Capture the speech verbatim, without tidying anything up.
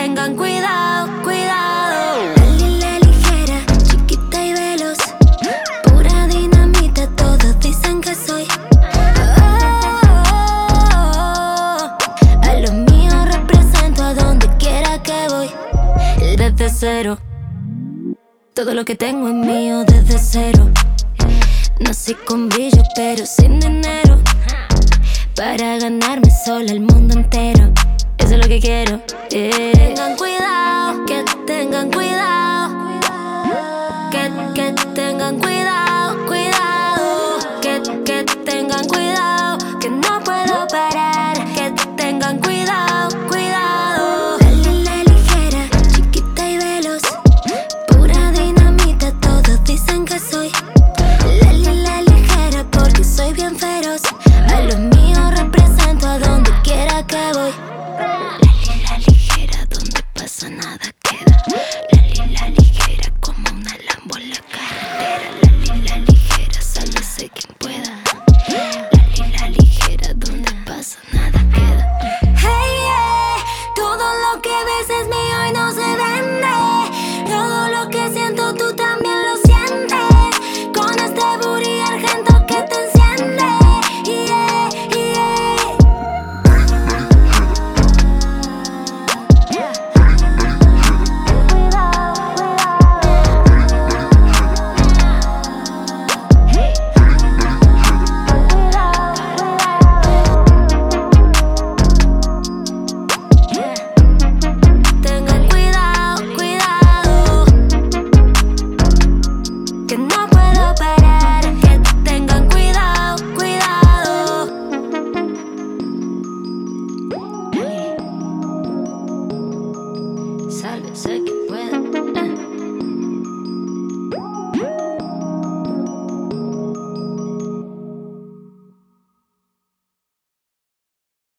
tengan cuidado, cuidado. Lali la ligera, chiquita y veloz, pura dinamita, todos dicen que soy. Oh, a los míos represento a donde quiera que voy. Desde cero, todo lo que tengo es mío desde cero. Nací con brillo pero sin dinero, para ganarme sola el mundo entero. Eso es lo que quiero, yeah. Tengan cuidado, que tengan cuidado, que, que tengan cuidado, cuidado, que, que tengan cuidado, que no puedo parar, que tengan cuidado, cuidado. Lali la ligera, chiquita y veloz, pura dinamita, todos dicen que soy. Lali la ligera porque soy bien feroz, a los míos represento a donde quiera que voy. Lali la ligera, donde pasa nada queda.